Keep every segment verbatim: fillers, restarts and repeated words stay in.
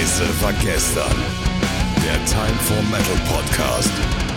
Leise war gestern. Der Time for Metal Podcast.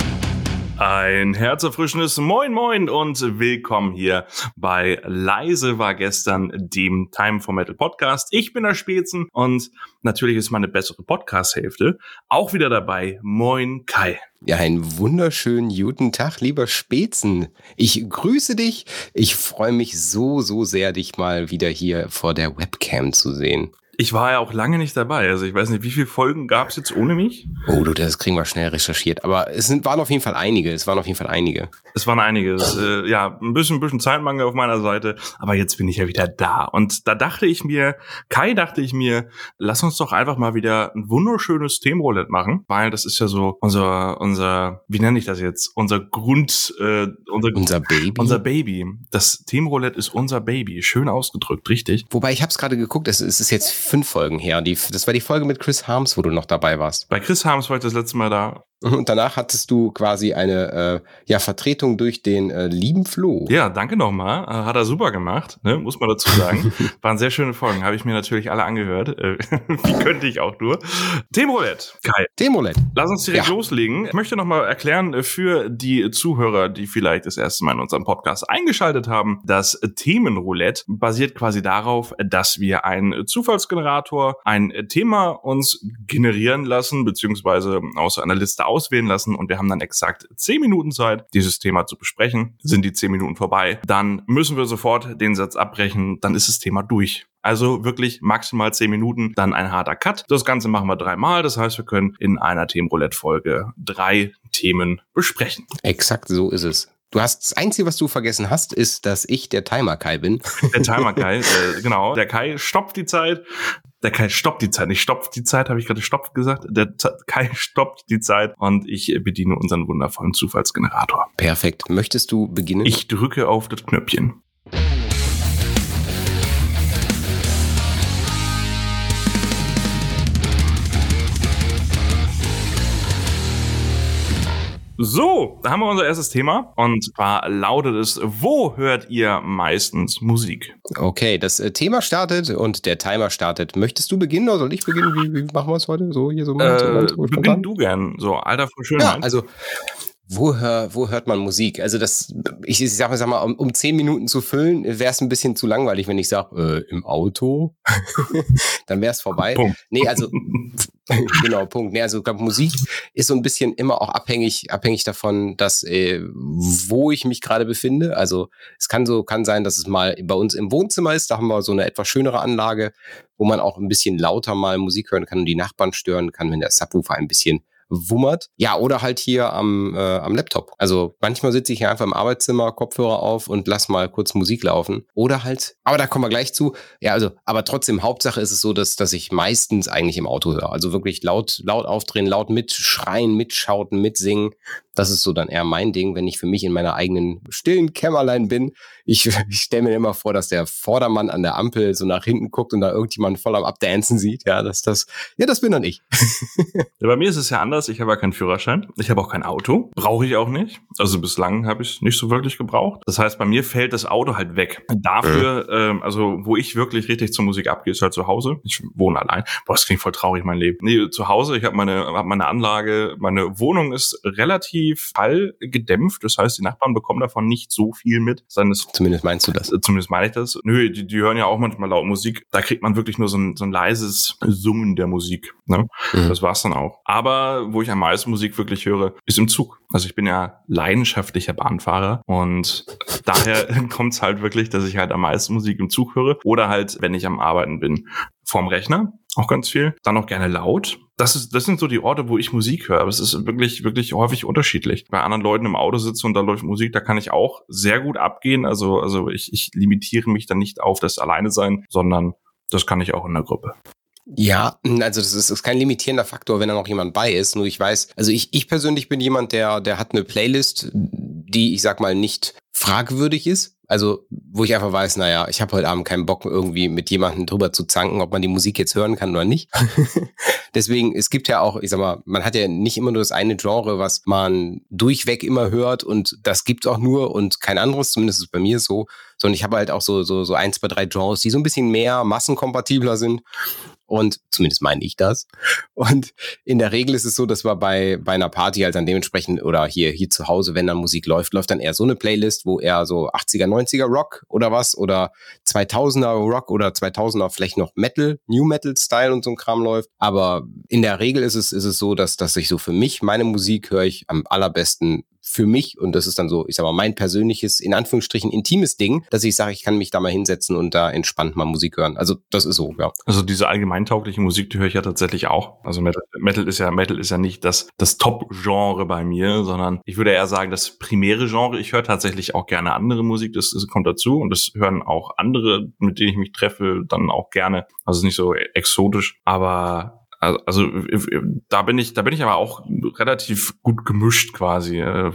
Ein herzerfrischendes Moin Moin und willkommen hier bei Leise war gestern, dem Time for Metal Podcast. Ich bin der Spezen und natürlich ist meine bessere Podcast-Hälfte auch wieder dabei. Moin Kai. Ja, einen wunderschönen guten Tag, lieber Spezen. Ich grüße dich. Ich freue mich so, so sehr, dich mal wieder hier vor der Webcam zu sehen. Ich war ja auch lange nicht dabei, also ich weiß nicht, wie viele Folgen gab es jetzt ohne mich? Oh, du, das kriegen wir schnell recherchiert, aber es sind, waren auf jeden Fall einige, es waren auf jeden Fall einige. Es waren einige, äh, ja, ein bisschen, ein bisschen Zeitmangel auf meiner Seite, aber jetzt bin ich ja wieder da und da dachte ich mir, Kai dachte ich mir, lass uns doch einfach mal wieder ein wunderschönes Themenroulette machen, weil das ist ja so unser, unser, wie nenne ich das jetzt, unser Grund, äh, unser, unser Baby. Unser Baby, das Themenroulette ist unser Baby, schön ausgedrückt, richtig? Wobei, ich habe es gerade geguckt, es, es ist jetzt fünf Folgen her. Die, das war die Folge mit Chris Harms, wo du noch dabei warst. Bei Chris Harms war ich das letzte Mal da. Und danach hattest du quasi eine äh, ja, Vertretung durch den äh, lieben Flo. Ja, danke nochmal. Äh, hat er super gemacht, ne? Muss man dazu sagen. Waren sehr schöne Folgen, habe ich mir natürlich alle angehört. Äh, wie könnte ich auch nur. Themenroulette, Kai. Themenroulette. Lass uns direkt ja. loslegen. Ich möchte nochmal erklären für die Zuhörer, die vielleicht das erste Mal in unserem Podcast eingeschaltet haben. Das Themenroulette basiert quasi darauf, dass wir einen Zufallsgenerator, ein Thema uns generieren lassen, beziehungsweise aus einer Liste auswählen lassen und wir haben dann exakt zehn Minuten Zeit, dieses Thema zu besprechen. Sind die zehn Minuten vorbei, dann müssen wir sofort den Satz abbrechen, dann ist das Thema durch. Also wirklich maximal zehn Minuten, dann ein harter Cut. Das Ganze machen wir dreimal, das heißt, wir können in einer Themenroulette-Folge drei Themen besprechen. Exakt so ist es. Du hast, das Einzige, was du vergessen hast, ist, dass ich der Timer Kai bin. Der Timer Kai, äh, genau. Der Kai stoppt die Zeit. Der Kai stoppt die Zeit, nicht stopft die Zeit, habe ich gerade stoppt gesagt. Der T- Kai stoppt die Zeit und ich bediene unseren wundervollen Zufallsgenerator. Perfekt. Möchtest du beginnen? Ich drücke auf das Knöpfchen. So, da haben wir unser erstes Thema und zwar lautet es, wo hört ihr meistens Musik? Okay, das äh, Thema startet und der Timer startet. Möchtest du beginnen oder soll ich beginnen? Wie, wie machen wir es heute? So hier so mal. Äh, so, so beginn du gern, so alter von Schönheit. Ja, also Wo, hör, wo hört man Musik? Also das, ich, ich sag mal, sag mal um, um zehn Minuten zu füllen, wäre es ein bisschen zu langweilig, wenn ich sage, äh, im Auto, dann wäre es vorbei. Punkt. Nee, also genau, Punkt. Nee, also ich glaube, Musik ist so ein bisschen immer auch abhängig, abhängig davon, dass äh, wo ich mich gerade befinde. Also es kann so, kann sein, dass es mal bei uns im Wohnzimmer ist. Da haben wir so eine etwas schönere Anlage, wo man auch ein bisschen lauter mal Musik hören kann und die Nachbarn stören kann, wenn der Subwoofer ein bisschen wummert. Ja, oder halt hier am, äh, am Laptop. Also manchmal sitze ich hier einfach im Arbeitszimmer, Kopfhörer auf und lass mal kurz Musik laufen. Oder halt, aber da kommen wir gleich zu. Ja, also, aber trotzdem, Hauptsache ist es so, dass, dass ich meistens eigentlich im Auto höre. Also wirklich laut, laut aufdrehen, laut mitschreien, mitschauten, mitsingen. Das ist so dann eher mein Ding, wenn ich für mich in meiner eigenen stillen Kämmerlein bin. Ich, ich stelle mir immer vor, dass der Vordermann an der Ampel so nach hinten guckt und da irgendjemand voll am Abdancen sieht. Ja, das, das, ja, das bin dann ich. Ja, bei mir ist es ja anders. Ich habe ja keinen Führerschein. Ich habe auch kein Auto. Brauche ich auch nicht. Also bislang habe ich es nicht so wirklich gebraucht. Das heißt, bei mir fällt das Auto halt weg. Dafür, mhm. ähm, also wo ich wirklich richtig zur Musik abgehe, ist halt zu Hause. Ich wohne allein. Boah, das klingt voll traurig, mein Leben. Nee, zu Hause, ich habe meine, hab meine Anlage. Meine Wohnung ist relativ fallgedämpft. Das heißt, die Nachbarn bekommen davon nicht so viel mit. Zumindest meinst du das? Zumindest meine ich das. Nö, die, die hören ja auch manchmal laut Musik. Da kriegt man wirklich nur so ein, so ein leises Summen der Musik. Ne? Mhm. Das war's dann auch. Aber wo ich am meisten Musik wirklich höre, ist im Zug. Also ich bin ja leidenschaftlicher Bahnfahrer und daher kommt's halt wirklich, dass ich halt am meisten Musik im Zug höre oder halt, wenn ich am Arbeiten bin, vorm Rechner. Auch ganz viel. Dann auch gerne laut. Das ist, das sind so die Orte, wo ich Musik höre. Aber es ist wirklich, wirklich häufig unterschiedlich. Bei anderen Leuten im Auto sitze und da läuft Musik, da kann ich auch sehr gut abgehen. Also, also ich, ich limitiere mich dann nicht auf das Alleine-Sein, sondern das kann ich auch in der Gruppe. Ja, also das ist, ist kein limitierender Faktor, wenn da noch jemand bei ist. Nur ich weiß, also ich, ich persönlich bin jemand, der, der hat eine Playlist, die, ich sag mal, nicht fragwürdig ist. Also, wo ich einfach weiß, naja, ich habe heute Abend keinen Bock, irgendwie mit jemandem drüber zu zanken, ob man die Musik jetzt hören kann oder nicht. Deswegen, es gibt ja auch, ich sag mal, man hat ja nicht immer nur das eine Genre, was man durchweg immer hört und das gibt's auch nur und kein anderes, zumindest ist es bei mir so, sondern ich habe halt auch so, so, so ein, zwei, drei Genres, die so ein bisschen mehr massenkompatibler sind. Und zumindest meine ich das. Und in der Regel ist es so, dass wir bei, bei einer Party halt dann dementsprechend oder hier, hier zu Hause, wenn dann Musik läuft, läuft dann eher so eine Playlist, wo eher so achtziger, neunziger Rock oder was oder zweitausender Rock oder zweitausender vielleicht noch Metal, New Metal Style und so ein Kram läuft. Aber in der Regel ist es, ist es so, dass, dass ich so für mich, meine Musik höre ich am allerbesten für mich und das ist dann so, ich sag mal, mein persönliches, in Anführungsstrichen, intimes Ding, dass ich sage, ich kann mich da mal hinsetzen und da entspannt mal Musik hören. Also das ist so, ja. Also diese allgemeintaugliche Musik, die höre ich ja tatsächlich auch. Also Metal, Metal ist ja, Metal ist ja nicht das, das Top-Genre bei mir, sondern ich würde eher sagen, das primäre Genre. Ich höre tatsächlich auch gerne andere Musik, das, das kommt dazu und das hören auch andere, mit denen ich mich treffe, dann auch gerne. Also nicht so exotisch, aber Also, also da bin ich, da bin ich aber auch relativ gut gemischt quasi,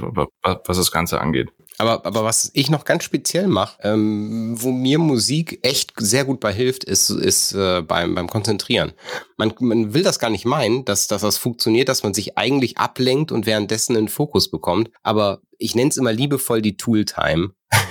was das Ganze angeht. Aber, aber was ich noch ganz speziell mache, ähm, wo mir Musik echt sehr gut bei hilft, ist, ist äh, beim, beim Konzentrieren. Man, man will das gar nicht meinen, dass, dass das funktioniert, dass man sich eigentlich ablenkt und währenddessen einen Fokus bekommt. Aber ich nenne es immer liebevoll die Tool-Time.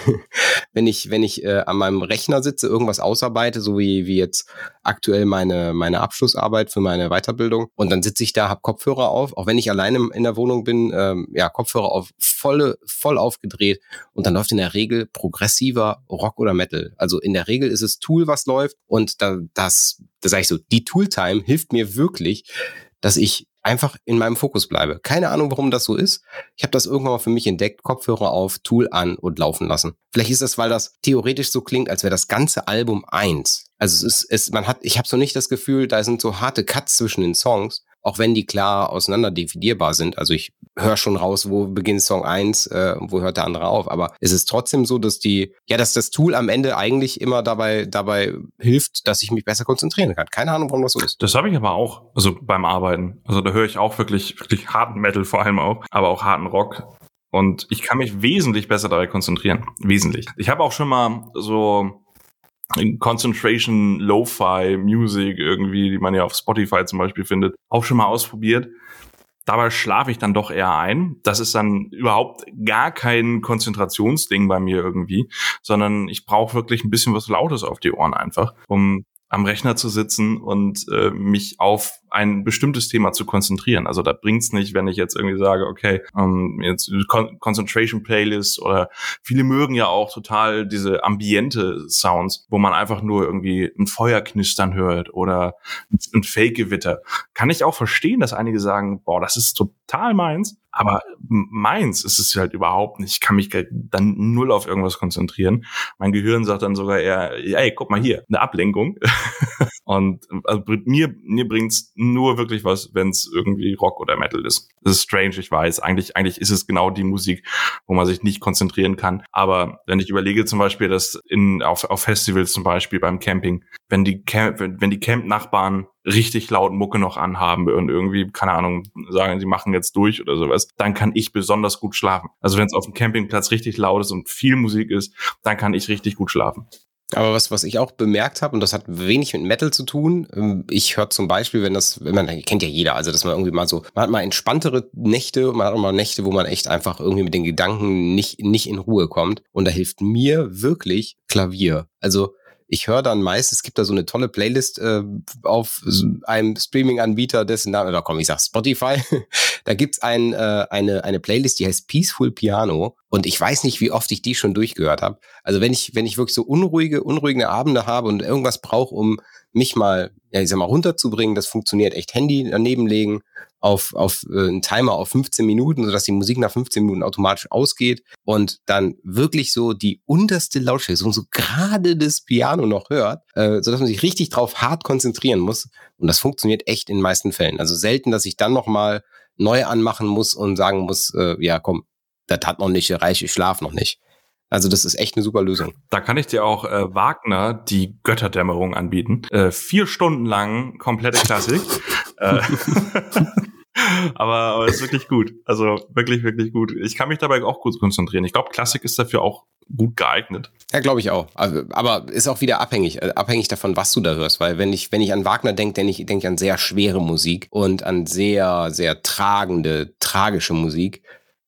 wenn ich, wenn ich äh, an meinem Rechner sitze, irgendwas ausarbeite, so wie, wie jetzt aktuell meine, meine Abschlussarbeit für meine Weiterbildung. Und dann sitze ich da, hab Kopfhörer auf, auch wenn ich alleine in der Wohnung bin, ähm, ja, Kopfhörer auf, voll, voll aufgedreht. Und dann läuft in der Regel progressiver Rock oder Metal. Also in der Regel ist es Tool, was läuft. Und da, das, da sage ich so, die Tool-Time hilft mir wirklich, dass ich einfach in meinem Fokus bleibe. Keine Ahnung, warum das so ist. Ich habe das irgendwann mal für mich entdeckt, Kopfhörer auf, Tool an und laufen lassen. Vielleicht ist das, weil das theoretisch so klingt, als wäre das ganze Album eins. Also es ist, es, man hat, ich habe so nicht das Gefühl, da sind so harte Cuts zwischen den Songs, auch wenn die klar auseinander definierbar sind. Also ich höre schon raus, wo beginnt Song eins, äh, wo hört der andere auf. Aber es ist trotzdem so, dass die, ja, dass das Tool am Ende eigentlich immer dabei, dabei hilft, dass ich mich besser konzentrieren kann. Keine Ahnung, warum das so ist. Das habe ich aber auch, also beim Arbeiten. Also da höre ich auch wirklich, wirklich harten Metal vor allem auch, aber auch harten Rock. Und ich kann mich wesentlich besser dabei konzentrieren. Wesentlich. Ich habe auch schon mal so Concentration Lo-Fi Music irgendwie, die man ja auf Spotify zum Beispiel findet, auch schon mal ausprobiert. Dabei schlafe ich dann doch eher ein. Das ist dann überhaupt gar kein Konzentrationsding bei mir irgendwie, sondern ich brauche wirklich ein bisschen was Lautes auf die Ohren einfach, um am Rechner zu sitzen und äh, mich auf ein bestimmtes Thema zu konzentrieren. Also da bringt's nicht, wenn ich jetzt irgendwie sage, okay, ähm, jetzt Con- Concentration Playlist oder viele mögen ja auch total diese ambiente Sounds, wo man einfach nur irgendwie ein Feuer knistern hört oder ein Fake-Gewitter. Kann ich auch verstehen, dass einige sagen, boah, das ist total meins. Aber meins ist es halt überhaupt nicht. Ich kann mich dann null auf irgendwas konzentrieren. Mein Gehirn sagt dann sogar eher, ey, guck mal hier, eine Ablenkung. Und also mir, mir bringt's nur wirklich was, wenn es irgendwie Rock oder Metal ist. Das ist strange, ich weiß. Eigentlich, eigentlich ist es genau die Musik, wo man sich nicht konzentrieren kann. Aber wenn ich überlege zum Beispiel, dass in auf, auf Festivals zum Beispiel beim Camping, wenn die Camp, wenn, wenn die Camp-Nachbarn richtig laut Mucke noch anhaben und irgendwie, keine Ahnung, sagen, sie machen jetzt durch oder sowas, dann kann ich besonders gut schlafen. Also wenn es auf dem Campingplatz richtig laut ist und viel Musik ist, dann kann ich richtig gut schlafen. Aber was, was ich auch bemerkt habe, und das hat wenig mit Metal zu tun, ich höre zum Beispiel, wenn das, wenn man, kennt ja jeder, also dass man irgendwie mal so, man hat mal entspanntere Nächte, man hat auch mal Nächte, wo man echt einfach irgendwie mit den Gedanken nicht, nicht in Ruhe kommt. Und da hilft mir wirklich Klavier. Also ich höre dann meist, es gibt da so eine tolle Playlist äh, auf einem Streaming-Anbieter, dessen Name, oder komm, ich sag Spotify. Da gibt's ein, äh, eine eine Playlist, die heißt Peaceful Piano. Und ich weiß nicht, wie oft ich die schon durchgehört habe. Also wenn ich wenn ich wirklich so unruhige, unruhige Abende habe und irgendwas brauche, um mich mal, ja, ich sag mal, runterzubringen, das funktioniert echt. Handy daneben legen, auf auf äh, einen Timer auf fünfzehn Minuten, sodass die Musik nach fünfzehn Minuten automatisch ausgeht und dann wirklich so die unterste Lautstärke, so, so gerade das Piano noch hört, äh, sodass man sich richtig drauf hart konzentrieren muss. Und das funktioniert echt in den meisten Fällen. Also selten, dass ich dann nochmal neu anmachen muss und sagen muss, äh, ja komm, das hat noch nicht gereicht, ich schlaf noch nicht. Also das ist echt eine super Lösung. Da kann ich dir auch äh, Wagner die Götterdämmerung anbieten. Äh, vier Stunden lang komplette Klassik. äh, aber, aber ist wirklich gut. Also wirklich, wirklich gut. Ich kann mich dabei auch gut konzentrieren. Ich glaube, Klassik ist dafür auch gut geeignet. Ja, glaube ich auch. Aber ist auch wieder abhängig, abhängig davon, was du da hörst. Weil wenn ich, wenn ich an Wagner denke, denke ich, denke ich an sehr schwere Musik und an sehr, sehr tragende, tragische Musik.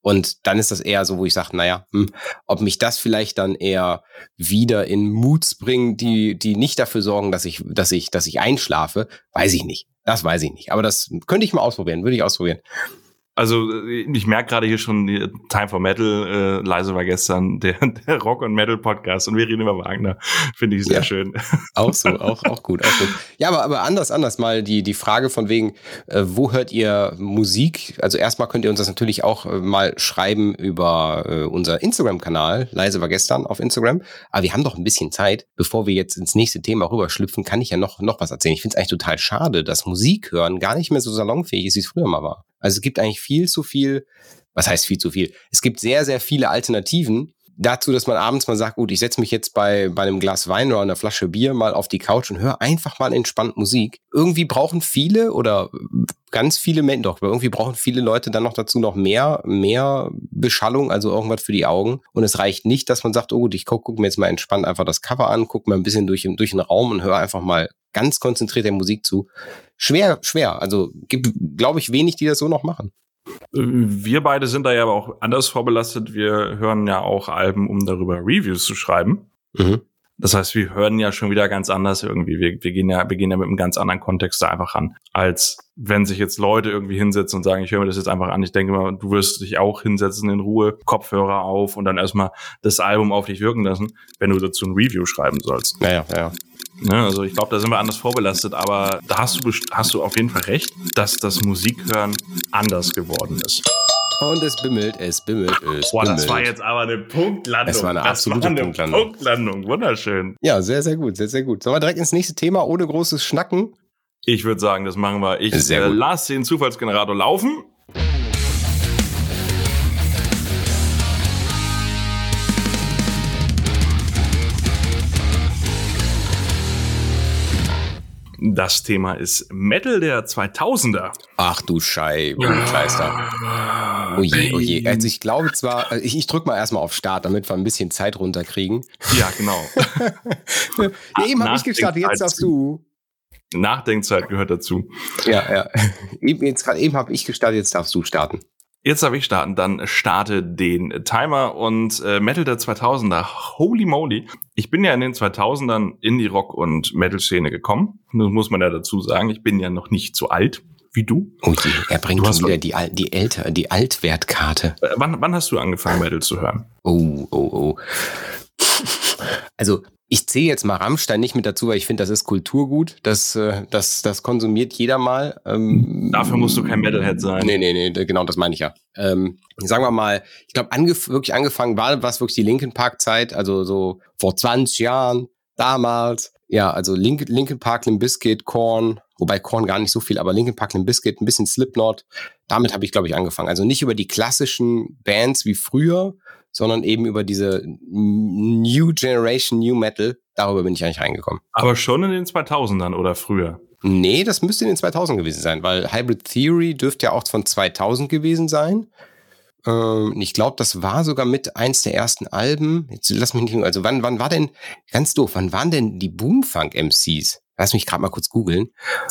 Und dann ist das eher so, wo ich sage, naja, hm, ob mich das vielleicht dann eher wieder in Moods bringt, die, die nicht dafür sorgen, dass ich, dass ich, dass ich einschlafe, weiß ich nicht. Das weiß ich nicht. Aber das könnte ich mal ausprobieren, würde ich ausprobieren. Also ich merke gerade hier schon, die Time for Metal, äh, leise war gestern der, der Rock- und Metal-Podcast und wir reden über Wagner. Finde ich sehr ja, schön. Auch so, auch, auch gut, auch gut. Ja, aber, aber anders, anders mal die, die Frage von wegen, äh, wo hört ihr Musik? Also erstmal könnt ihr uns das natürlich auch äh, mal schreiben über äh, unser Instagram-Kanal, leise war gestern auf Instagram. Aber wir haben doch ein bisschen Zeit. Bevor wir jetzt ins nächste Thema rüberschlüpfen, kann ich ja noch, noch was erzählen. Ich finde es eigentlich total schade, dass Musik hören gar nicht mehr so salonfähig ist, wie es früher mal war. Also es gibt eigentlich viel zu viel, was heißt viel zu viel? Es gibt sehr, sehr viele Alternativen dazu, dass man abends mal sagt, gut, ich setze mich jetzt bei, bei einem Glas Wein oder einer Flasche Bier mal auf die Couch und höre einfach mal entspannt Musik. Irgendwie brauchen viele oder ganz viele Menschen, doch, aber irgendwie brauchen viele Leute dann noch dazu noch mehr, mehr Beschallung, also irgendwas für die Augen. Und es reicht nicht, dass man sagt, oh gut, ich gucke guck mir jetzt mal entspannt einfach das Cover an, gucke mal ein bisschen durch, durch den Raum und höre einfach mal ganz konzentriert der Musik zu. Schwer, schwer. Also gibt, glaube ich, wenig, die das so noch machen. Wir beide sind da ja aber auch anders vorbelastet. Wir hören ja auch Alben, um darüber Reviews zu schreiben. Mhm. Das heißt, wir hören ja schon wieder ganz anders irgendwie. Wir, wir gehen ja, wir gehen ja mit einem ganz anderen Kontext da einfach ran, als wenn sich jetzt Leute irgendwie hinsetzen und sagen, ich höre mir das jetzt einfach an. Ich denke mal, du wirst dich auch hinsetzen in Ruhe, Kopfhörer auf und dann erstmal das Album auf dich wirken lassen, wenn du dazu ein Review schreiben sollst. Naja, ja. Ne, also ich glaube, da sind wir anders vorbelastet, aber da hast du, hast du auf jeden Fall recht, dass das Musikhören anders geworden ist. Und es bimmelt, es bimmelt, es Boah, bimmelt. Das war jetzt aber eine Punktlandung. Das war eine das absolute war eine Punktlandung. Punktlandung. Wunderschön. Ja, sehr, sehr gut, sehr, sehr gut. Sollen wir direkt ins nächste Thema ohne großes Schnacken? Ich würde sagen, das machen wir. Ich äh, lasse den Zufallsgenerator laufen. Das Thema ist Metal der zweitausender. Ach du Scheibenkleister. Oh je, oh je. Also ich glaube zwar, ich, ich drücke mal erstmal auf Start, damit wir ein bisschen Zeit runterkriegen. Ja, genau. ja, eben habe ich gestartet, jetzt darfst du. Nachdenkzeit gehört dazu. Ja, ja. Eben, jetzt, eben habe ich gestartet, jetzt darfst du starten. Jetzt darf ich starten, dann starte den Timer und äh, Metal der zweitausender, holy moly. Ich bin ja in den zweitausendern in die Rock- und Metal-Szene gekommen. Das muss man ja dazu sagen, ich bin ja noch nicht so alt wie du. Oh je, er bringt schon wieder die, die, älter, die Altwertkarte. Äh, wann, wann hast du angefangen, Metal zu hören? Oh, oh, oh. Also ich zähle jetzt mal Rammstein nicht mit dazu, weil ich finde, das ist Kulturgut. Das, das, das konsumiert jeder mal. Ähm, Dafür musst du kein Metalhead sein. Nee, nee, nee, genau, das meine ich ja. Ähm, sagen wir mal, ich glaube, angef- wirklich angefangen war was wirklich die Linkin Park Zeit, also so vor zwanzig Jahren, damals. Ja, also Link, Linkin Park, Limp Bizkit, Korn, wobei Korn gar nicht so viel, aber Linkin Park, Limp Bizkit, ein bisschen Slipknot. Damit habe ich, glaube ich, angefangen. Also nicht über die klassischen Bands wie früher, sondern eben über diese New Generation, New Metal. Darüber bin ich eigentlich reingekommen. Aber schon in den zweitausendern oder früher? Nee, das müsste in den zweitausend gewesen sein, weil Hybrid Theory dürfte ja auch von zweitausend gewesen sein. Ähm, ich glaube, das war sogar mit eins der ersten Alben. Jetzt lass mich nicht, also wann, wann war denn, ganz doof, wann waren denn die Boomfunk-M Cs? Lass mich gerade mal kurz googeln.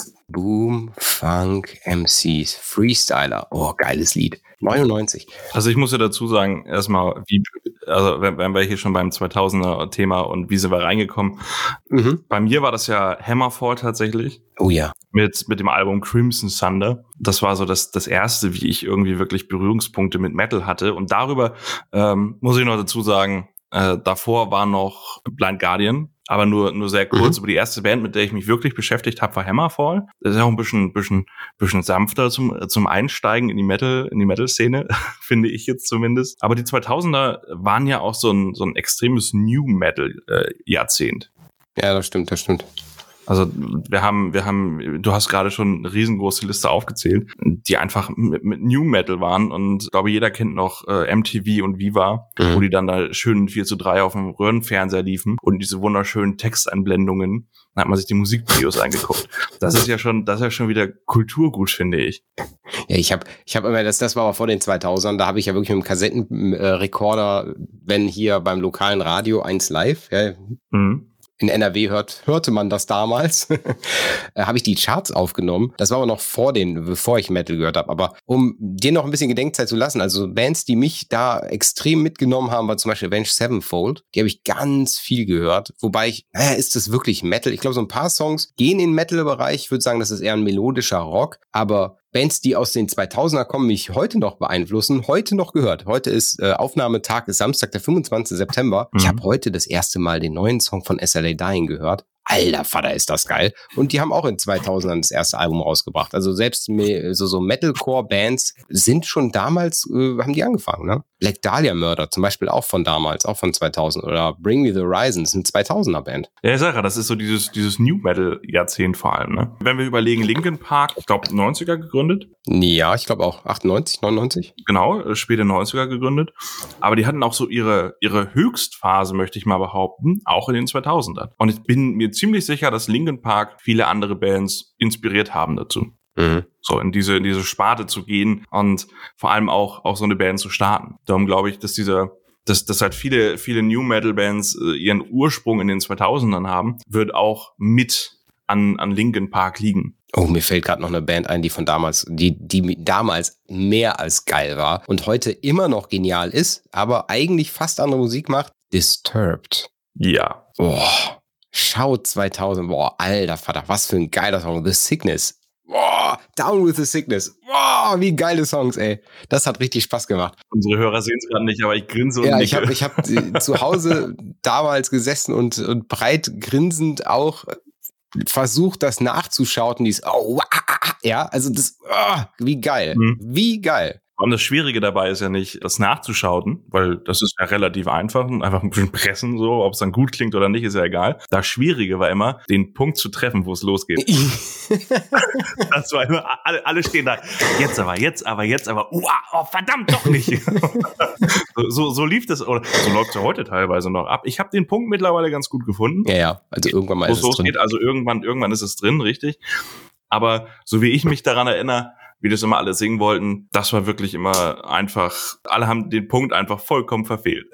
Boomfunk-M Cs, Freestyler. Oh, geiles Lied. neunundneunzig. Also ich muss ja dazu sagen, erstmal, wie, also wenn, wenn wir hier schon beim zweitausender-Thema und wie sind wir reingekommen. Mhm. Bei mir war das ja Hammerfall tatsächlich. Oh ja. Mit, mit dem Album Crimson Thunder. Das war so das, das erste, wie ich irgendwie wirklich Berührungspunkte mit Metal hatte. Und darüber ähm, muss ich noch dazu sagen, äh, davor war noch Blind Guardian. Aber nur nur sehr kurz. Mhm. Aber die erste Band, mit der ich mich wirklich beschäftigt habe, war Hammerfall. Das ist auch ein bisschen bisschen bisschen sanfter zum zum Einsteigen in die Metal in die Metal-Szene, finde ich jetzt zumindest. Aber die zweitausender waren ja auch so ein so ein extremes New Metal äh, Jahrzehnt. Ja, das stimmt, das stimmt. Also wir haben, wir haben, du hast gerade schon eine riesengroße Liste aufgezählt, die einfach mit, mit New Metal waren und ich glaube, jeder kennt noch äh, M T V und Viva, mhm. wo die dann da schön vier zu drei auf dem Röhrenfernseher liefen und diese wunderschönen Texteinblendungen, dann hat man sich die Musikvideos angeguckt. Das ist ja schon, das ist ja schon wieder Kulturgut, finde ich. Ja, ich habe, ich habe immer, das, das war aber vor den zweitausendern, da habe ich ja wirklich mit dem Kassettenrekorder, wenn hier beim lokalen Radio eins live, ja, mhm. in N R W hört, hörte man das damals, habe ich die Charts aufgenommen. Das war aber noch vor den, bevor ich Metal gehört habe. Aber um dir noch ein bisschen Gedenkzeit zu lassen, also Bands, die mich da extrem mitgenommen haben, war zum Beispiel Avenged Sevenfold. Die habe ich ganz viel gehört. Wobei ich, naja, ist das wirklich Metal? Ich glaube, so ein paar Songs gehen in den Metal-Bereich. Ich würde sagen, das ist eher ein melodischer Rock. Aber Bands, die aus den zweitausender kommen, mich heute noch beeinflussen, heute noch gehört. Heute ist äh, Aufnahmetag, ist Samstag, der fünfundzwanzigster September. Mhm. Ich habe heute das erste Mal den neuen Song von S L A Dying gehört. Alter Vater, ist das geil. Und die haben auch in zweitausendern das erste Album rausgebracht. Also selbst so, so Metalcore-Bands sind schon damals, äh, haben die angefangen, ne? Black Dahlia Murder zum Beispiel auch von damals, auch von zweitausend. Oder Bring Me the Horizon, ist eine zweitausender-Band. Ja, ich sag ja, das ist so dieses, dieses New Metal-Jahrzehnt vor allem, ne? Wenn wir überlegen, Linkin Park, ich glaube neunziger gegründet. Ja, ich glaube auch achtundneunzig, neunundneunzig. Genau, späte neunziger gegründet. Aber die hatten auch so ihre, ihre Höchstphase, möchte ich mal behaupten, auch in den zweitausendern. Und ich bin mir ziemlich sicher, dass Linkin Park viele andere Bands inspiriert haben dazu. Mhm. So in diese, in diese Sparte zu gehen und vor allem auch, auch so eine Band zu starten. Darum glaube ich, dass dieser, dass, dass halt viele, viele New Metal Bands äh, ihren Ursprung in den zweitausendern haben, wird auch mit an, an Linkin Park liegen. Oh, mir fällt gerade noch eine Band ein, die von damals, die, die damals mehr als geil war und heute immer noch genial ist, aber eigentlich fast andere Musik macht. Disturbed. Ja. Boah. Schau zweitausend, boah, alter Vater, was für ein geiler Song. The Sickness. Boah, Down with the Sickness. Boah, wie geile Songs, ey. Das hat richtig Spaß gemacht. Unsere Hörer sehen es gerade nicht, aber ich grinse und Ja, nicke. ich habe ich hab zu Hause damals gesessen und, und breit grinsend auch versucht, das nachzuschauen. Dies, oh, ja, also das, oh, wie geil. Mhm. Wie geil. Und das Schwierige dabei ist ja nicht, das nachzuschauen, weil das ist ja relativ einfach und einfach ein bisschen pressen, so, ob es dann gut klingt oder nicht, ist ja egal. Das Schwierige war immer, den Punkt zu treffen, wo es losgeht. Das war immer, alle, alle stehen da, jetzt aber, jetzt aber, jetzt aber, oh, oh verdammt, doch nicht. so, so lief das, oder so läuft es ja heute teilweise noch ab. Ich habe den Punkt mittlerweile ganz gut gefunden. Ja, ja, also irgendwann mal ist es losgeht. Drin. Also irgendwann, irgendwann ist es drin, richtig. Aber so wie ich mich daran erinnere, wie das immer alle singen wollten, das war wirklich immer einfach, alle haben den Punkt einfach vollkommen verfehlt.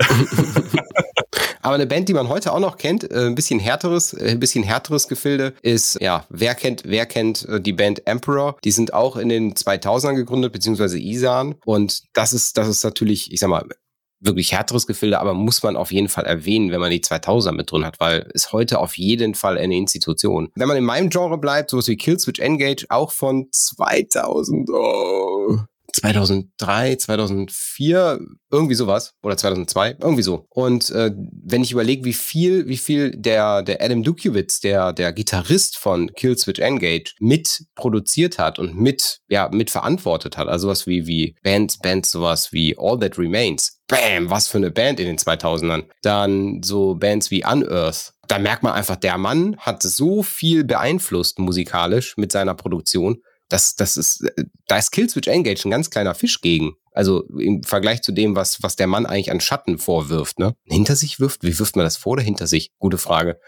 Aber eine Band, die man heute auch noch kennt, ein bisschen härteres, ein bisschen härteres Gefilde, ist, ja, wer kennt, wer kennt die Band Emperor? Die sind auch in den zweitausendern gegründet, beziehungsweise Isan. Und das ist, das ist natürlich, ich sag mal, wirklich härteres Gefilde, aber muss man auf jeden Fall erwähnen, wenn man die zweitausender mit drin hat, weil ist heute auf jeden Fall eine Institution. Wenn man in meinem Genre bleibt, sowas wie Killswitch Engage, auch von zweitausend, oh, zweitausenddrei, zweitausendvier, irgendwie sowas, oder zweitausendzwei, irgendwie so. Und äh, wenn ich überlege, wie viel, wie viel der der Adam Dukiewicz, der der Gitarrist von Killswitch Engage, mit produziert hat und mit ja mit verantwortet hat, also sowas wie wie Bands, Bands, sowas wie All That Remains. Bam, was für eine Band in den zweitausendern. Dann so Bands wie Unearth. Da merkt man einfach, der Mann hat so viel beeinflusst musikalisch mit seiner Produktion. Das, das ist, da ist Killswitch Engage ein ganz kleiner Fisch gegen. Also im Vergleich zu dem, was, was der Mann eigentlich an Schatten vorwirft, ne? Hinter sich wirft? Wie wirft man das vor oder hinter sich? Gute Frage.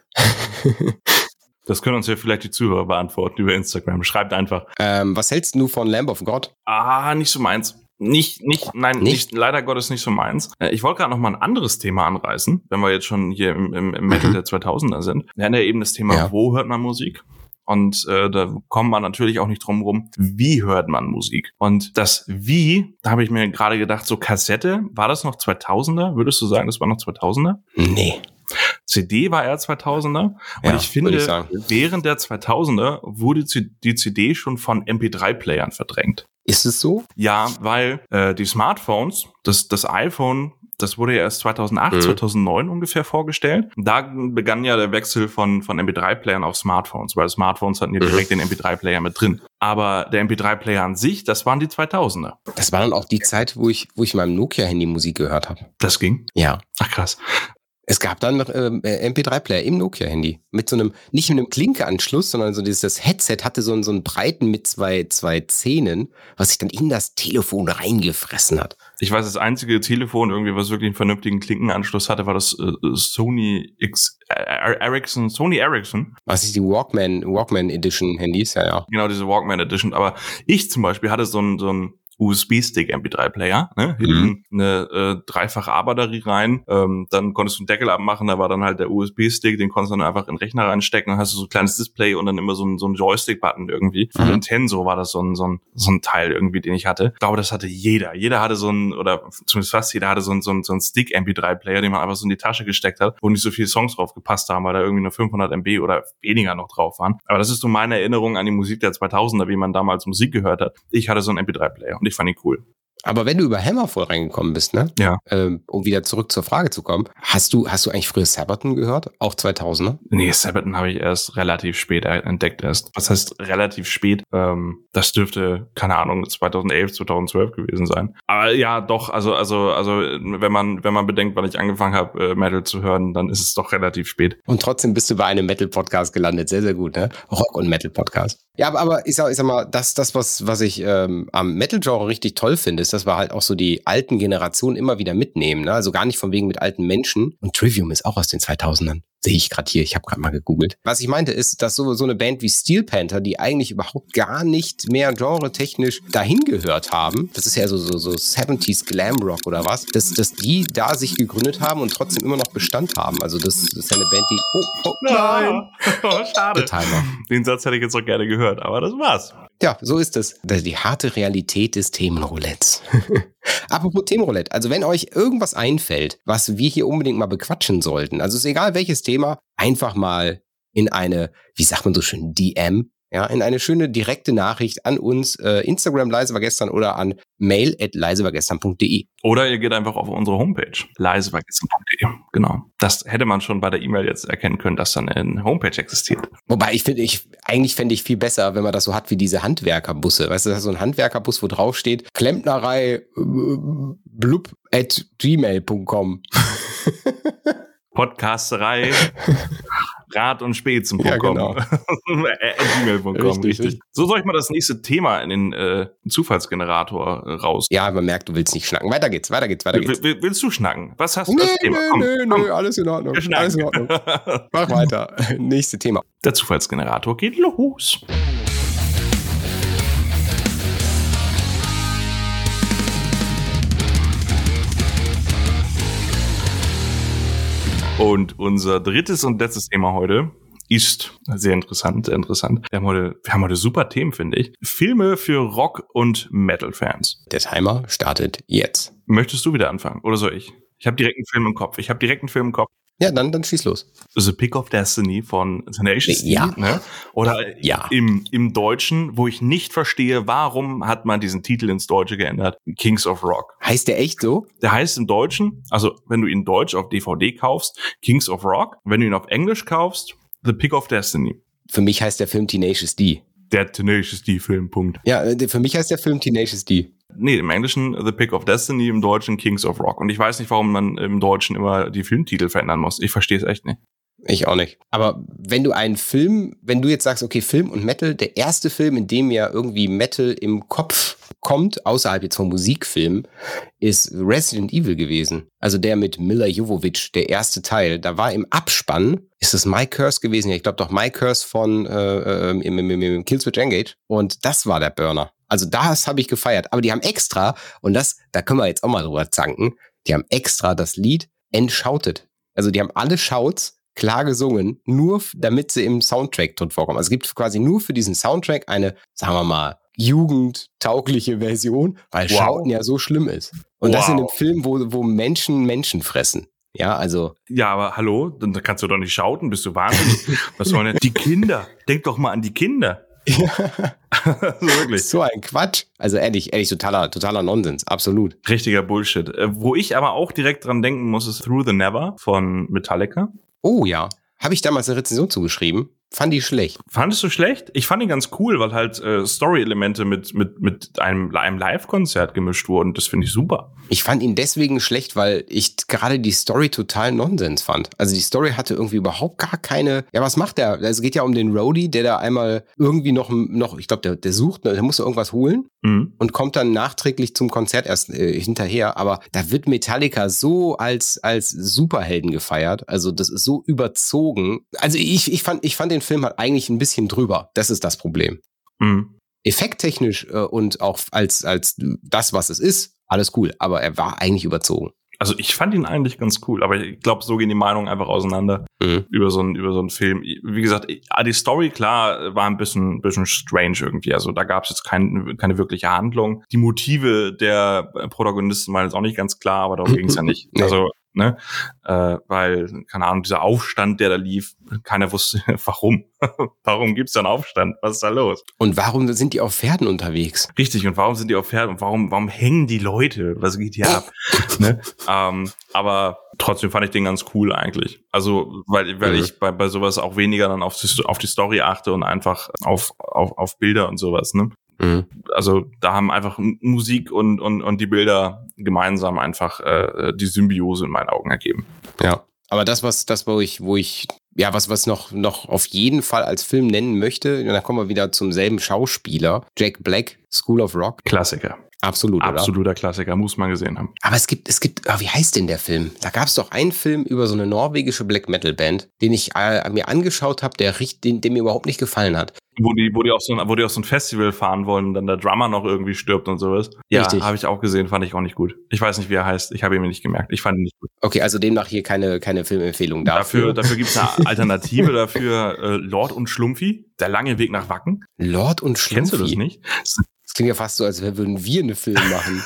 Das können uns ja vielleicht die Zuhörer beantworten über Instagram. Schreibt einfach. Ähm, was hältst du von Lamb of God? Ah, nicht so meins. Nicht, nicht, nein, nicht? nicht, leider Gottes nicht so meins. Ich wollte gerade noch mal ein anderes Thema anreißen, wenn wir jetzt schon hier im, im, im Metal der zweitausender sind. Wir haben ja eben das Thema, ja. Wo hört man Musik? Und äh, da kommt man natürlich auch nicht drum rum, wie hört man Musik? Und das Wie, da habe ich mir gerade gedacht, so Kassette, war das noch zweitausender? Würdest du sagen, das war noch zweitausender? Nee. C D war eher zweitausender. Und ja, ich finde, ich während der zweitausender wurde die C D schon von M P drei Playern verdrängt. Ist es so? Ja, weil äh, die Smartphones, das, das iPhone, das wurde ja erst zweitausendacht, mhm. zweitausendneun ungefähr vorgestellt. Da begann ja der Wechsel von von M P drei Playern auf Smartphones, weil Smartphones hatten ja direkt mhm. den M P drei Player mit drin. Aber der M P drei Player an sich, das waren die zweitausender. Das war dann auch die Zeit, wo ich wo ich in meinem Nokia-Handy Musik gehört habe. Das ging? Ja. Ach krass. Es gab dann äh, M P drei Player im Nokia-Handy. Mit so einem, nicht mit einem Klinkeanschluss, sondern so dieses, das Headset hatte so einen, so einen breiten mit zwei, zwei Zähnen, was sich dann in das Telefon reingefressen hat. Ich weiß, das einzige Telefon irgendwie, was wirklich einen vernünftigen Klinkenanschluss hatte, war das äh, Sony X, äh, Ericsson, Sony Ericsson. Was ist die Walkman, Walkman Edition Handys? Ja, ja. Genau, diese Walkman Edition. Aber ich zum Beispiel hatte so ein, so ein U S B-Stick M P drei Player, ne? Mhm. Hinten eine äh, dreifache A-Batterie rein, ähm, dann konntest du einen Deckel abmachen, da war dann halt der U S B-Stick, den konntest du dann einfach in den Rechner reinstecken, dann hast du so ein kleines Display und dann immer so ein, so ein Joystick-Button irgendwie. Von Mhm. Nintendo war das so ein, so ein, so ein Teil irgendwie, den ich hatte. Ich glaube, das hatte jeder. Jeder hatte so ein, oder zumindest fast jeder hatte so ein, so ein, so ein Stick-M P drei Player, den man einfach so in die Tasche gesteckt hat, wo nicht so viele Songs drauf gepasst haben, weil da irgendwie nur fünfhundert Megabyte oder weniger noch drauf waren. Aber das ist so meine Erinnerung an die Musik der zweitausender, wie man damals Musik gehört hat. Ich hatte so einen M P drei Player und ich fand ihn cool. Aber wenn du über Hammerfall reingekommen bist, ne? Ja. Ähm, um wieder zurück zur Frage zu kommen, hast du, hast du eigentlich früher Sabaton gehört? Auch zweitausender? Nee, Sabaton habe ich erst relativ spät entdeckt erst. Was heißt relativ spät? Ähm, das dürfte, keine Ahnung, zweitausendelf, zweitausendzwölf gewesen sein. Aber ja, doch, also, also, also, wenn man, wenn man bedenkt, wann ich angefangen habe, äh, Metal zu hören, dann ist es doch relativ spät. Und trotzdem bist du bei einem Metal-Podcast gelandet. Sehr, sehr gut, ne? Rock- und Metal-Podcast. Ja, aber, aber ich sag, ich sag mal, das, das was, was ich ähm, am Metal-Genre richtig toll finde, ist, dass wir halt auch so die alten Generationen immer wieder mitnehmen. Ne? Also gar nicht von wegen mit alten Menschen. Und Trivium ist auch aus den zweitausendern. Sehe ich gerade hier. Ich habe gerade mal gegoogelt. Was ich meinte ist, dass so, so eine Band wie Steel Panther, die eigentlich überhaupt gar nicht mehr genre-technisch dahin gehört haben, das ist ja so, so, so siebziger Glamrock oder was, dass, dass die da sich gegründet haben und trotzdem immer noch Bestand haben. Also das, das ist ja eine Band, die... Oh, oh nein! Oh, schade. Der Timer. Den Satz hätte ich jetzt auch gerne gehört, aber das war's. Ja, so ist es. Die harte Realität des Themenroulettes. Apropos Themenroulette, also wenn euch irgendwas einfällt, was wir hier unbedingt mal bequatschen sollten, also ist egal welches Thema, einfach mal in eine, wie sagt man so schön, D M, ja, in eine schöne direkte Nachricht an uns, äh, Instagram leise war gestern oder an mail at leisewargestern punkt de. Oder ihr geht einfach auf unsere Homepage, leisewargestern punkt de. Genau. Das hätte man schon bei der E-Mail jetzt erkennen können, dass dann eine Homepage existiert. Wobei ich finde, ich, eigentlich fände ich viel besser, wenn man das so hat wie diese Handwerkerbusse. Weißt du, das ist so ein Handwerkerbus, wo drauf steht, Klempnerei äh, blub at gmail punkt com. Podcasterei, Rat und Spätzen punkt com. Ja, genau. gmail punkt com, Richtig, richtig. richtig. So soll ich mal das nächste Thema in den äh, Zufallsgenerator äh, raus. Ja, man merkt, du willst nicht schnacken. Weiter geht's, weiter geht's, weiter geht's. Will, will, willst du schnacken? Was hast du Nee, als Thema? nee, Komm, nee, komm. nee, alles in Ordnung. Wir schnacken. Alles in Ordnung. Mach weiter. Nächste Thema. Der Zufallsgenerator geht los. Und unser drittes und letztes Thema heute ist sehr interessant, sehr interessant. Wir haben heute, wir haben heute super Themen, finde ich. Filme für Rock- und Metal-Fans. Der Timer startet jetzt. Möchtest du wieder anfangen oder soll ich? Ich habe direkt einen Film im Kopf. Ich habe direkt einen Film im Kopf. Ja, dann, dann schieß los. The Pick of Destiny von Tenacious D. Ja. Ne? Oder Ja. im, im Deutschen, wo ich nicht verstehe, warum hat man diesen Titel ins Deutsche geändert? Kings of Rock. Heißt der echt so? Der heißt im Deutschen, also wenn du ihn Deutsch auf D V D kaufst, Kings of Rock. Wenn du ihn auf Englisch kaufst, The Pick of Destiny. Für mich heißt der Film Tenacious D. Der Tenacious D-Film, Punkt. Ja, äh, für mich heißt der Film Tenacious D. Nee, im Englischen The Pick of Destiny, im Deutschen Kings of Rock. Und ich weiß nicht, warum man im Deutschen immer die Filmtitel verändern muss. Ich verstehe es echt nicht. Ich auch nicht. Aber wenn du einen Film, wenn du jetzt sagst, okay, Film und Metal, der erste Film, in dem ja irgendwie Metal im Kopf kommt, außerhalb jetzt vom Musikfilm, ist Resident Evil gewesen. Also der mit Mila Jovovich, der erste Teil. Da war im Abspann, ist es My Curse gewesen? Ja, ich glaube doch My Curse von äh, im, im, im, im Killswitch Engage. Und das war der Burner. Also das habe ich gefeiert. Aber die haben extra, und das, da können wir jetzt auch mal drüber zanken, die haben extra das Lied entschautet. Also die haben alle Shouts klar gesungen, nur f- damit sie im Soundtrack drin vorkommen. Also es gibt quasi nur für diesen Soundtrack eine, sagen wir mal, jugendtaugliche Version, weil Wow. Schauten ja so schlimm ist. Und das in einem Wow. Film, wo, wo Menschen Menschen fressen. Ja, also, Ja, aber hallo, dann kannst du doch nicht schauten, bist du wahnsinnig. Was sollen denn die Kinder? Denk doch mal an die Kinder. Also wirklich. so ein Quatsch. Also ehrlich, ehrlich, totaler, totaler Nonsens, absolut. Richtiger Bullshit. Äh, wo ich aber auch direkt dran denken muss, ist Through the Never von Metallica. Oh ja, habe ich damals eine Rezension zugeschrieben. Fand die schlecht. Fandest du schlecht? Ich fand ihn ganz cool, weil halt äh, Story-Elemente mit, mit, mit einem, einem Live-Konzert gemischt wurden. Das finde ich super. Ich fand ihn deswegen schlecht, weil ich gerade die Story total Nonsens fand. Also die Story hatte irgendwie überhaupt gar keine... Ja, was macht der? Es geht ja um den Roadie, der da einmal irgendwie noch, noch ich glaube, der, der sucht, der muss irgendwas holen Mhm. und kommt dann nachträglich zum Konzert erst äh, hinterher. Aber da wird Metallica so als, als Superhelden gefeiert. Also das ist so überzogen. Also ich, ich, fand, ich fand den Film halt eigentlich ein bisschen drüber. Das ist das Problem. Mhm. effekttechnisch äh, und auch als, als das, was es ist, alles cool. Aber er war eigentlich überzogen. Also ich fand ihn eigentlich ganz cool, aber ich glaube, so gehen die Meinungen einfach auseinander mhm. über so einen über so einen Film. Wie gesagt, die Story, klar, war ein bisschen bisschen strange irgendwie. Also da gab es jetzt kein, keine wirkliche Handlung. Die Motive der Protagonisten waren jetzt auch nicht ganz klar, aber darum ging es ja nicht. Nee. Also ne, äh, weil, keine Ahnung, dieser Aufstand, der da lief, keiner wusste, warum. Warum gibt's da einen Aufstand? Was ist da los? Und warum sind die auf Pferden unterwegs? Richtig, und warum sind die auf Pferden? Und warum, warum hängen die Leute? Was geht hier ab? ne? ähm, aber trotzdem fand ich den ganz cool eigentlich. Also, weil, weil mhm. ich bei, bei sowas auch weniger dann auf die, auf die Story achte und einfach auf, auf, auf Bilder und sowas, ne? Mhm. Also da haben einfach Musik und und und die Bilder gemeinsam einfach äh, die Symbiose in meinen Augen ergeben. Ja, aber das was das wo ich wo ich ja was was noch noch auf jeden Fall als Film nennen möchte, und dann kommen wir wieder zum selben Schauspieler, Jack Black, School of Rock. Klassiker. Absolut, Absoluter oder? Klassiker, muss man gesehen haben. Aber es gibt, es gibt, oh, wie heißt denn der Film? Da gab es doch einen Film über so eine norwegische Black Metal Band, den ich äh, mir angeschaut habe, der, den, der mir überhaupt nicht gefallen hat. Wo die, wo die auf so ein, wo die auf so ein Festival fahren wollen und dann der Drummer noch irgendwie stirbt und sowas. Ja, habe ich auch gesehen, fand ich auch nicht gut. Ich weiß nicht, wie er heißt. Ich habe ihn mir nicht gemerkt. Ich fand ihn nicht gut. Okay, also demnach hier keine, keine Filmempfehlung Dafür, dafür. dafür gibt's eine Alternative dafür. Äh, Lord und Schlumpfi, der lange Weg nach Wacken. Lord und Schlumpfi? Kennst du das nicht? Das klingt ja fast so, als würden wir einen Film machen.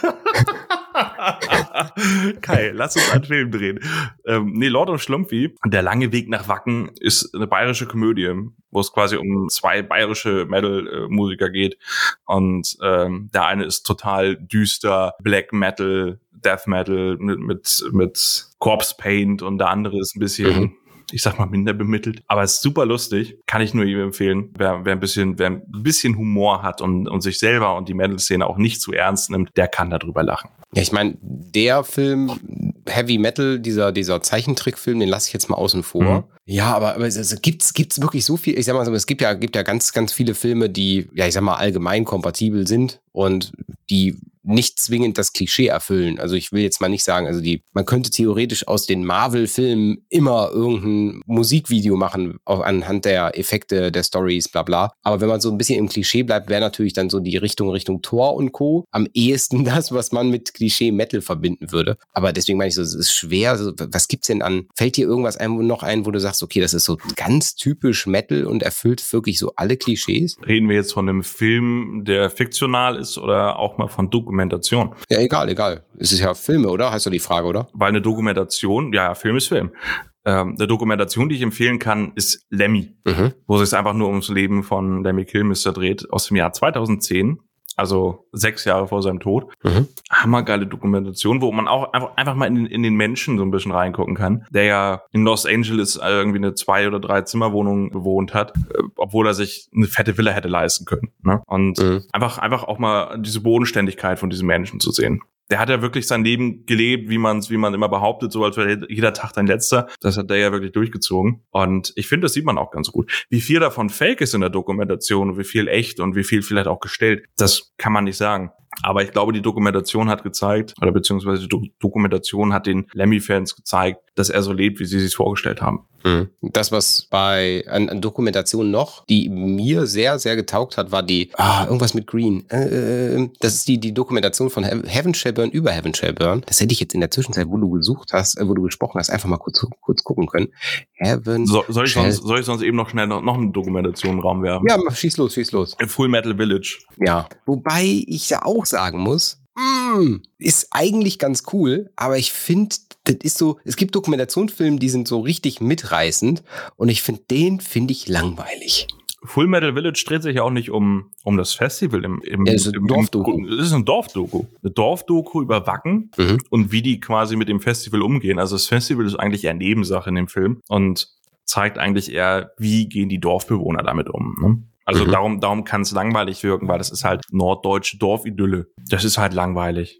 Kai, lass uns einen Film drehen. Ähm, nee, Lord und Schlumpfi, der lange Weg nach Wacken, ist eine bayerische Komödie, wo es quasi um zwei bayerische Metal-Musiker geht. Und ähm, der eine ist total düster, Black Metal, Death Metal mit mit, mit Corpse Paint, und der andere ist ein bisschen... Mhm. ich sag mal, minder bemittelt. Aber es ist super lustig. Kann ich nur jedem empfehlen. Wer, wer ein bisschen, wer ein bisschen Humor hat und, und sich selber und die Metal-Szene auch nicht zu ernst nimmt, der kann darüber lachen. Ja, ich meine, der Film Heavy Metal, dieser, dieser Zeichentrickfilm, den lasse ich jetzt mal außen vor. Mhm. Ja, aber, aber es gibt's, gibt's wirklich so viel, ich sag mal so, es gibt ja, gibt ja ganz, ganz viele Filme, die, ja, ich sag mal, allgemein kompatibel sind und die nicht zwingend das Klischee erfüllen. Also ich will jetzt mal nicht sagen, also die, man könnte theoretisch aus den Marvel-Filmen immer irgendein Musikvideo machen, auch anhand der Effekte, der Stories, bla bla. Aber wenn man so ein bisschen im Klischee bleibt, wäre natürlich dann so die Richtung Richtung Thor und Co. am ehesten das, was man mit Klischee-Metal verbinden würde. Aber deswegen meine ich so, es ist schwer. Also, was gibt's denn an, fällt dir irgendwas ein, noch ein, wo du sagst, okay, das ist so ganz typisch Metal und erfüllt wirklich so alle Klischees? Reden wir jetzt von einem Film, der fiktional ist, oder auch mal von Dokumentation? Ja, egal, egal. Es ist ja Filme, oder? Heißt doch die Frage, oder? Weil eine Dokumentation, ja, Film ist Film. Ähm, eine Dokumentation, die ich empfehlen kann, ist Lemmy, mhm. wo es sich einfach nur ums Leben von Lemmy Kilmister dreht, aus dem Jahr zweitausendzehn. Also sechs Jahre vor seinem Tod. Mhm. Hammergeile Dokumentation, wo man auch einfach, einfach mal in den, in den Menschen so ein bisschen reingucken kann, der ja in Los Angeles irgendwie eine zwei- oder drei Zimmerwohnung bewohnt hat, obwohl er sich eine fette Villa hätte leisten können. Ne? Und mhm. einfach, einfach auch mal diese Bodenständigkeit von diesem Menschen zu sehen. Der hat ja wirklich sein Leben gelebt, wie man es, wie man immer behauptet, so als wäre jeder Tag dein letzter. Das hat der ja wirklich durchgezogen. Und ich finde, das sieht man auch ganz gut. Wie viel davon Fake ist in der Dokumentation und wie viel echt und wie viel vielleicht auch gestellt, das kann man nicht sagen. Aber ich glaube, die Dokumentation hat gezeigt, oder beziehungsweise die Do- Dokumentation hat den Lemmy-Fans gezeigt, dass er so lebt, wie sie sich vorgestellt haben. Das, was bei an, an Dokumentation noch, die mir sehr, sehr getaugt hat, war die, ah, irgendwas mit Green. Äh, das ist die, die Dokumentation von Heaven Shall Burn über Heaven Shall Burn. Das hätte ich jetzt in der Zwischenzeit, wo du gesucht hast, äh, wo du gesprochen hast, einfach mal kurz, kurz gucken können. Heaven so, soll, ich sonst, soll ich sonst eben noch schnell noch, noch eine Dokumentation in den Raum werfen? Ja, schieß los, schieß los. Full Metal Village. Ja, wobei ich ja auch sagen muss, mm, ist eigentlich ganz cool, aber ich finde, das ist so, es gibt Dokumentationsfilme, die sind so richtig mitreißend und ich finde, den finde ich langweilig. Full Metal Village dreht sich ja auch nicht um, um das Festival im, im, ja, es ist ein Dorfdoku. Es ist ein Dorfdoku. Eine Dorfdoku über Wacken mhm. und wie die quasi mit dem Festival umgehen. Also das Festival ist eigentlich eher Nebensache in dem Film und zeigt eigentlich eher, wie gehen die Dorfbewohner damit um, ne? Also mhm. darum, darum kann es langweilig wirken, weil das ist halt norddeutsche Dorfidylle. Das ist halt langweilig.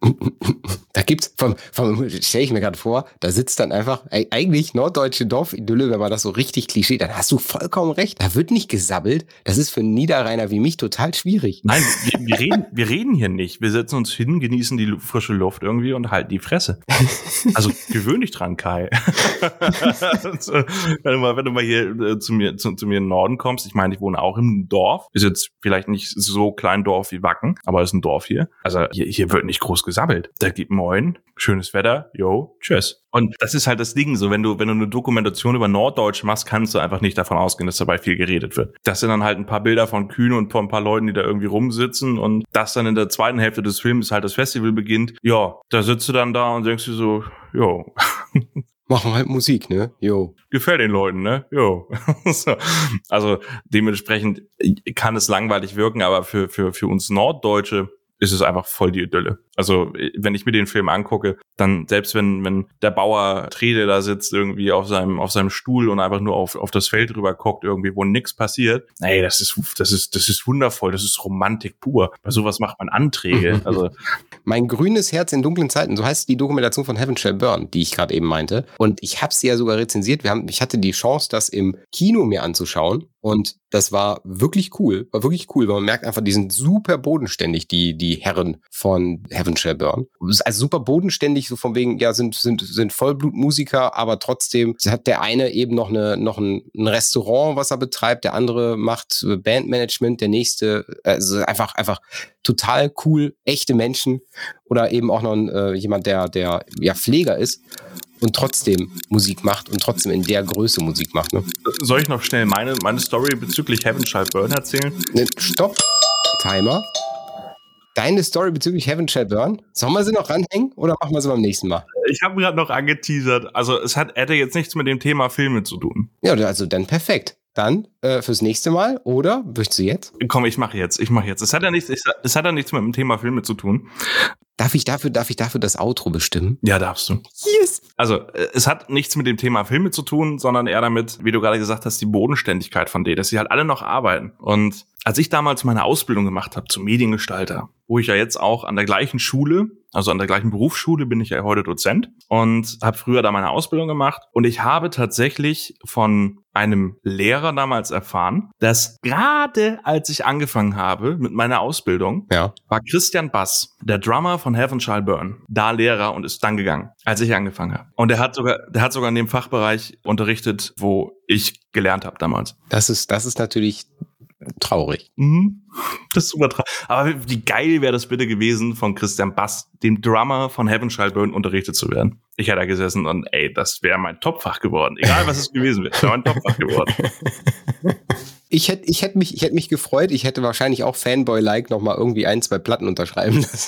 Da gibt's, vom, vom stelle ich mir gerade vor, da sitzt dann einfach, eigentlich norddeutsche Dorfidylle, wenn man das so richtig Klischee, dann hast du vollkommen recht. Da wird nicht gesabbelt. Das ist für einen Niederrheiner wie mich total schwierig. Nein, wir, wir reden, wir reden hier nicht. Wir setzen uns hin, genießen die frische Luft irgendwie und halten die Fresse. Also gewöhn dich dran, Kai. wenn du mal, wenn du mal hier äh, zu mir, zu, zu mir im Norden kommst, ich meine, ich wohne auch im Dorf. Ist jetzt vielleicht nicht so klein Dorf wie Wacken, aber ist ein Dorf hier. Also hier, hier wird nicht groß gesabbelt. Da gibt Moin, schönes Wetter, yo, tschüss. Und das ist halt das Ding, so wenn du wenn du eine Dokumentation über Norddeutsch machst, kannst du einfach nicht davon ausgehen, dass dabei viel geredet wird. Das sind dann halt ein paar Bilder von Kühne und von ein paar Leuten, die da irgendwie rumsitzen und das dann in der zweiten Hälfte des Films halt das Festival beginnt. Ja, da sitzt du dann da und denkst dir so, jo. Machen halt Musik, ne? Jo. Gefällt den Leuten, ne? Jo. So. Also dementsprechend kann es langweilig wirken, aber für für für uns Norddeutsche ist es einfach voll die Idylle. Also wenn ich mir den Film angucke, dann selbst wenn wenn der Bauer Trede da sitzt irgendwie auf seinem auf seinem Stuhl und einfach nur auf auf das Feld rüber guckt irgendwie, wo nichts passiert, ey, das ist das ist das ist wundervoll, das ist Romantik pur. Bei sowas macht man Anträge. Also Mein grünes Herz in dunklen Zeiten, so heißt die Dokumentation von Heaven Shall Burn, die ich gerade eben meinte. Und ich habe sie ja sogar rezensiert. Wir haben, ich hatte die Chance, das im Kino mir anzuschauen. Und das war wirklich cool, war wirklich cool, weil man merkt einfach, die sind super bodenständig, die die Herren von Heaven Shall Burn. Also super bodenständig, so von wegen, ja, sind sind sind Vollblutmusiker, aber trotzdem hat der eine eben noch eine noch ein, ein Restaurant, was er betreibt, der andere macht Bandmanagement, der nächste, also einfach einfach total cool, echte Menschen oder eben auch noch ein, äh, jemand, der der ja Pfleger ist. Und trotzdem Musik macht und trotzdem in der Größe Musik macht. Ne? Soll ich noch schnell meine, meine Story bezüglich Heaven Shall Burn erzählen? Ne, stopp, Timer. Deine Story bezüglich Heaven Shall Burn? Sollen wir sie noch ranhängen oder machen wir sie beim nächsten Mal? Ich habe gerade noch angeteasert. Also es hat hätte jetzt nichts mit dem Thema Filme zu tun. Ja, also dann perfekt. Dann äh, fürs nächste Mal, oder? Möchtest du jetzt? Komm, ich mache jetzt. Ich mache jetzt. Es hat ja nichts, es hat ja nichts mit dem Thema Filme zu tun. Darf ich dafür, darf ich dafür das Outro bestimmen? Ja, darfst du. Yes! Also, es hat nichts mit dem Thema Filme zu tun, sondern eher damit, wie du gerade gesagt hast, die Bodenständigkeit von denen, dass sie halt alle noch arbeiten. Und als ich damals meine Ausbildung gemacht habe zum Mediengestalter, wo ich ja jetzt auch an der gleichen Schule, also an der gleichen Berufsschule, bin ich ja heute Dozent und habe früher da meine Ausbildung gemacht. Und ich habe tatsächlich von einem Lehrer damals erfahren, dass gerade als ich angefangen habe mit meiner Ausbildung, ja, war Christian Bass, der Drummer von Heaven Shall Burn, da Lehrer und ist dann gegangen, als ich angefangen habe. Und der hat sogar, der hat sogar in dem Fachbereich unterrichtet, wo ich gelernt habe damals. Das ist, das ist natürlich traurig. Mhm. Das ist super traurig. Aber wie geil wäre das bitte gewesen, von Christian Bass, dem Drummer von Heaven Shall Burn, unterrichtet zu werden. Ich hätte da gesessen und ey, das wäre mein Topfach geworden. Egal, was es gewesen wäre, das wäre mein Topfach geworden. Ich hätte ich hätte mich, ich hätte mich gefreut. Ich hätte wahrscheinlich auch Fanboy-like noch mal irgendwie ein, zwei Platten unterschreiben lassen.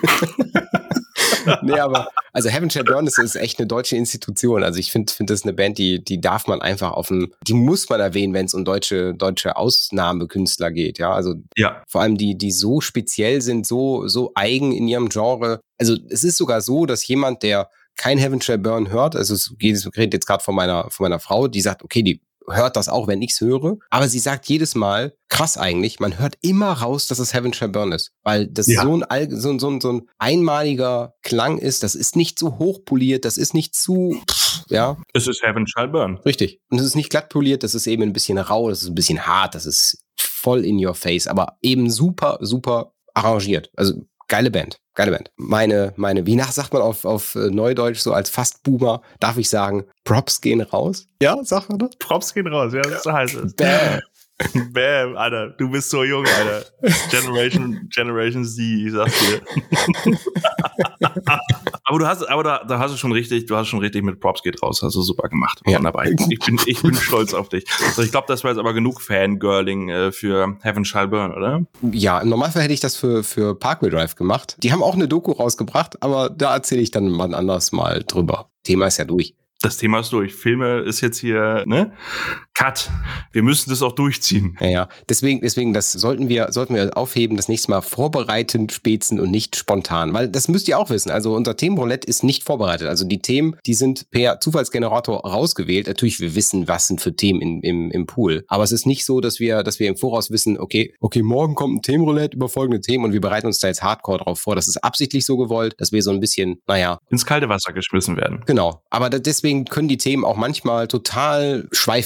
Nee, aber also Heaven Shall Burn ist, ist echt eine deutsche Institution. Also ich finde, finde das ist eine Band, die die darf man einfach auf dem, die muss man erwähnen, wenn es um deutsche deutsche Ausnahmekünstler geht. Ja, also ja. Vor allem die die so speziell sind, so so eigen in ihrem Genre. Also es ist sogar so, dass jemand, der kein Heaven Shall Burn hört, also es geht jetzt gerade von meiner von meiner Frau, die sagt, okay, die hört das auch, wenn ich's höre. Aber sie sagt jedes Mal, krass eigentlich, man hört immer raus, dass es Heaven Shall Burn ist. Weil das ja. so, ein, so, so, so ein einmaliger Klang ist. Das ist nicht so hochpoliert, das ist nicht zu, pff, ja. Es ist Heaven Shall Burn. Richtig. Und es ist nicht glatt poliert, das ist eben ein bisschen rau, das ist ein bisschen hart, das ist voll in your face, aber eben super, super arrangiert. Also geile Band. Geile Band. Meine, meine, wie nach sagt man auf, auf Neudeutsch, so als Fast-Boomer, darf ich sagen, Props gehen raus? Ja, sagt man das? Props gehen raus, ja, so heißt es. Bam. Bam, Alter, du bist so jung, Alter. Generation, Generation Z, ich sag's dir. Aber du hast, aber da, da hast du schon richtig, du hast schon richtig mit Props geht raus, hast du super gemacht. Ja. Wunderbar. Ich bin, ich bin stolz auf dich. Also ich glaube, das war jetzt aber genug Fangirling äh, für Heaven Shall Burn, oder? Ja, im Normalfall hätte ich das für, für Parkway Drive gemacht. Die haben auch eine Doku rausgebracht, aber da erzähle ich dann mal anders mal drüber. Thema ist ja durch. Das Thema ist durch. Filme ist jetzt hier, ne? Cut. Wir müssen das auch durchziehen. Ja, ja. Deswegen, deswegen, das sollten wir, sollten wir aufheben, das nächste Mal vorbereitend spätzen und nicht spontan. Weil das müsst ihr auch wissen. Also unser Themenroulette ist nicht vorbereitet. Also die Themen, die sind per Zufallsgenerator rausgewählt. Natürlich, wir wissen, was sind für Themen in, im, im Pool. Aber es ist nicht so, dass wir, dass wir im Voraus wissen, okay, okay, morgen kommt ein Themenroulette über folgende Themen und wir bereiten uns da jetzt hardcore drauf vor. Das ist absichtlich so gewollt, dass wir so ein bisschen, naja. ins kalte Wasser geschmissen werden. Genau. Aber deswegen können die Themen auch manchmal total schweifen. Also man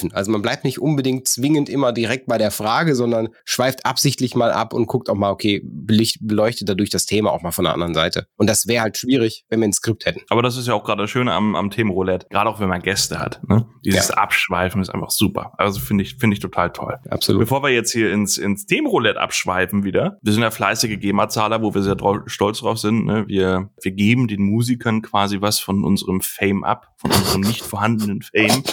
man bleibt nicht unbedingt zwingend immer direkt bei der Frage, sondern schweift absichtlich mal ab und guckt auch mal, okay, belicht, beleuchtet dadurch das Thema auch mal von der anderen Seite. Und das wäre halt schwierig, wenn wir ein Skript hätten. Aber das ist ja auch gerade das Schöne am, am Themenroulette, gerade auch wenn man Gäste hat. Ne? Dieses ja. Abschweifen ist einfach super. Also finde ich, finde ich total toll. Absolut. Bevor wir jetzt hier ins, ins Themenroulette abschweifen wieder, wir sind ja fleißige GEMA-Zahler, wo wir sehr drauf, stolz drauf sind. Ne? Wir, wir geben den Musikern quasi was von unserem Fame ab, von unserem nicht vorhandenen Fame.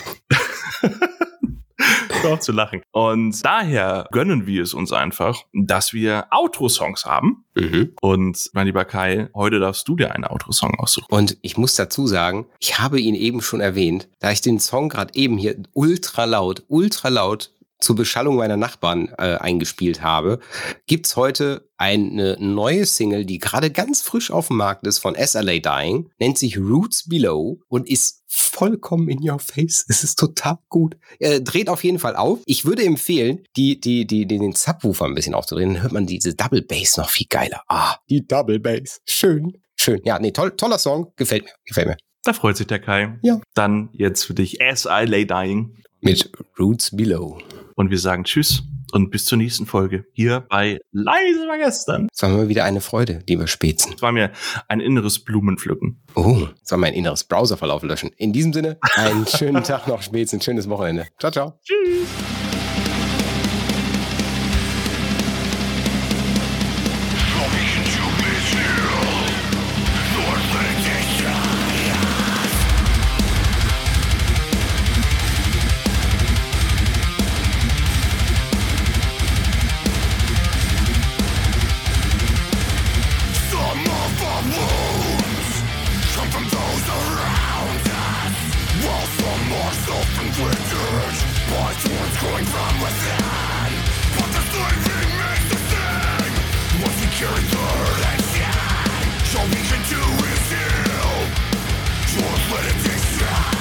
Doch zu lachen. Und daher gönnen wir es uns einfach, dass wir Outro-Songs haben. Mhm. Und mein lieber Kai, heute darfst du dir einen Outro-Song aussuchen. Und ich muss dazu sagen, ich habe ihn eben schon erwähnt, da ich den Song gerade eben hier ultra laut, ultra laut zur Beschallung meiner Nachbarn äh, eingespielt habe, gibt's heute eine neue Single, die gerade ganz frisch auf dem Markt ist von S L A Dying, nennt sich Roots Below und ist vollkommen in your face. Es ist total gut. Äh, dreht auf jeden Fall auf. Ich würde empfehlen, die, die, die, den Subwoofer ein bisschen aufzudrehen, dann hört man diese Double Bass noch viel geiler. Ah, die Double Bass. Schön. Schön. Ja, nee, toll, toller Song. Gefällt mir. Gefällt mir. Da freut sich der Kai. Ja. Dann jetzt für dich S L A Dying. Mit Roots Below. Und wir sagen Tschüss und bis zur nächsten Folge hier bei Leise war gestern. Es war mir wieder eine Freude, lieber Spätzen. Es war mir ein inneres Blumenpflücken. Oh, es war mein inneres Browserverlauf löschen. In diesem Sinne, einen schönen Tag noch, Spätzen, schönes Wochenende. Ciao, ciao. Tschüss. Let it destroy.